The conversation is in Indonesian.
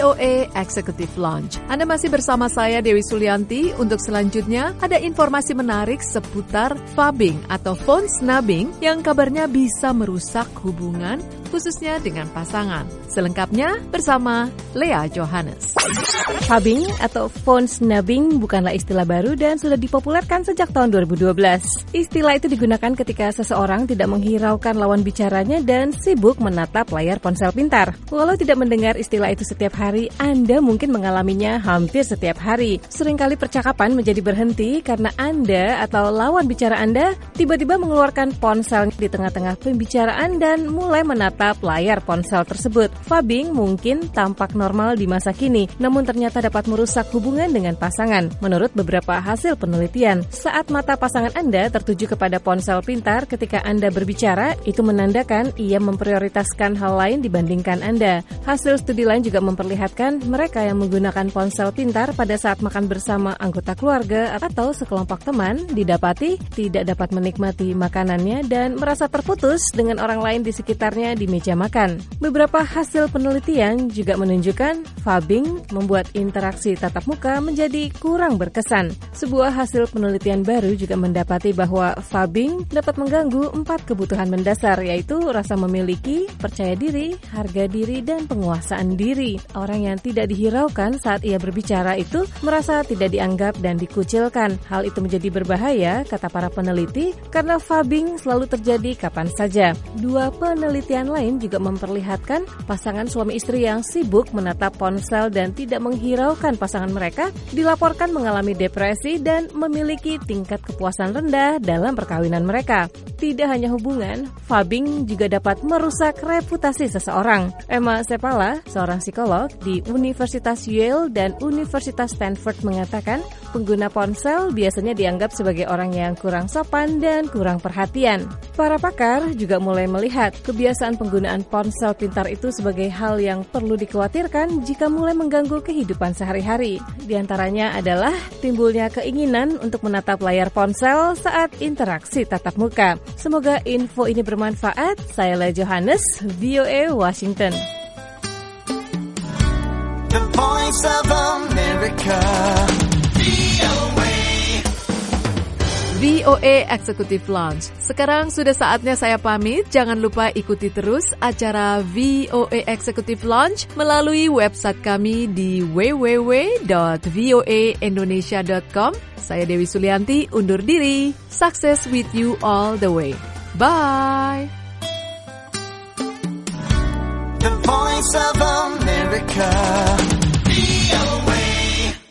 VOA Executive Lounge. Anda masih bersama saya Dewi Sulianti. Untuk selanjutnya ada informasi menarik seputar phubbing atau phone snubbing yang kabarnya bisa merusak hubungan khususnya dengan pasangan. Selengkapnya bersama Lea Johannes. Phubbing atau phone snubbing bukanlah istilah baru dan sudah dipopulerkan sejak tahun 2012. Istilah itu digunakan ketika seseorang tidak menghiraukan lawan bicaranya dan sibuk menatap layar ponsel pintar. Walau tidak mendengar istilah itu setiap hari, Anda mungkin mengalaminya hampir setiap hari. Seringkali percakapan menjadi berhenti karena Anda atau lawan bicara Anda tiba-tiba mengeluarkan ponsel di tengah-tengah pembicaraan dan mulai menatap layar ponsel tersebut. Phubbing mungkin tampak normal di masa kini, namun ternyata dapat merusak hubungan dengan pasangan. Menurut beberapa hasil penelitian, saat mata pasangan Anda tertuju kepada ponsel pintar ketika Anda berbicara, itu menandakan ia memprioritaskan hal lain dibandingkan Anda. Hasil studi lain juga memperlihatkan mereka yang menggunakan ponsel pintar pada saat makan bersama anggota keluarga atau sekelompok teman didapati tidak dapat menikmati makanannya dan merasa terputus dengan orang lain di sekitarnya di meja makan. Beberapa hasil penelitian juga menunjukkan phubbing membuat interaksi tatap muka menjadi kurang berkesan. Sebuah hasil penelitian baru juga mendapati bahwa phubbing dapat mengganggu 4 kebutuhan mendasar, yaitu rasa memiliki, percaya diri, harga diri, dan penguasaan diri. Orang yang tidak dihiraukan saat ia berbicara itu merasa tidak dianggap dan dikucilkan. Hal itu menjadi berbahaya, kata para peneliti, karena phubbing selalu terjadi kapan saja. 2 penelitian lain juga memperlihatkan pasangan suami istri yang sibuk menatap ponsel dan tidak menghiraukan pasangan mereka dilaporkan mengalami depresi dan memiliki tingkat kepuasan rendah dalam perkawinan mereka. Tidak hanya hubungan, phubbing juga dapat merusak reputasi seseorang. Emma Seppala, seorang psikolog di Universitas Yale dan Universitas Stanford mengatakan, pengguna ponsel biasanya dianggap sebagai orang yang kurang sopan dan kurang perhatian. Para pakar juga mulai melihat kebiasaan penggunaan ponsel pintar itu sebagai hal yang perlu dikhawatirkan jika mulai mengganggu kehidupan sehari-hari. Di antaranya adalah timbulnya keinginan untuk menatap layar ponsel saat interaksi tatap muka. Semoga info ini bermanfaat. Saya Lea Johannes, VOA Washington. The Voice of America. VOA Executive Lounge. Sekarang sudah saatnya saya pamit. Jangan lupa ikuti terus acara VOA Executive Lounge melalui website kami di www.voaindonesia.com. Saya Dewi Sulianti undur diri. Success with you all the way. Bye. The Voice of